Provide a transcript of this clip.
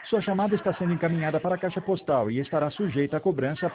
Sua chamada está sendo encaminhada para a caixa postal e estará sujeita a cobrança